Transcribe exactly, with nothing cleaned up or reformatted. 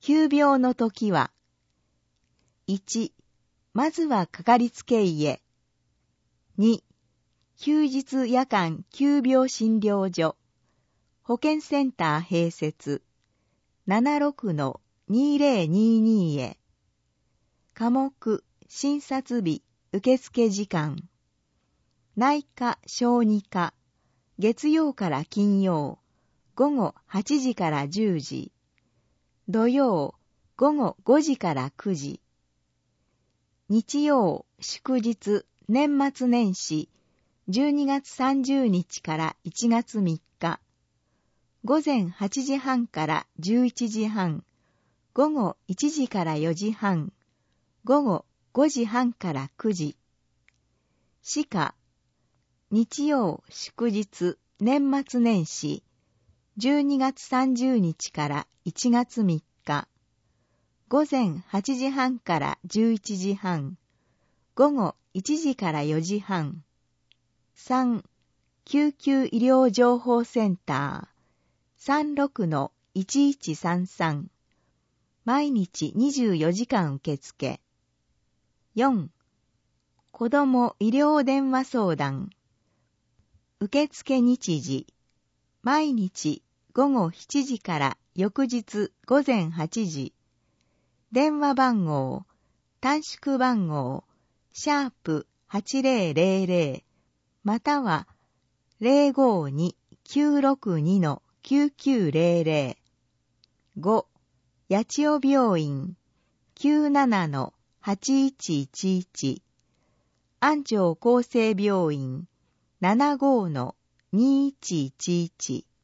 急病の時は、いち、まずはかかりつけ医へ。に、休日夜間急病診療所、保健センター併設、ななじゅうろくのにせんにじゅうに へ。科目、診察日、受付時間。内科、小児科、月曜から金曜、午後はちじからじゅうじ。土曜、午後ごじからくじ。日曜、祝日、年末年始、じゅうにがつさんじゅうにちからいちがつみっか。午前はちじはんからじゅういちじはん、午後いちじからよじはん、午後ごじはんからくじ。歯科、日曜、祝日、年末年始、じゅうにがつさんじゅうにちからいちがつみっか。午前はちじはんからじゅういちじはん、午後いちじからよじはん。さん、救急医療情報センター、さんじゅうろくのいちいちさんさん。毎日にじゅうよじかん受付。よん、子ども医療電話相談。受付日時。毎日午後しちじから翌日午前はちじ。電話番号、短縮番号、シャープはちぜろぜろぜろ、またはゼロごに きゅうろくに きゅうきゅうゼロゼロ。ご、八千代病院 きゅうななのはちいちいちいち。安城厚生病院 ななごのにいちいちいち。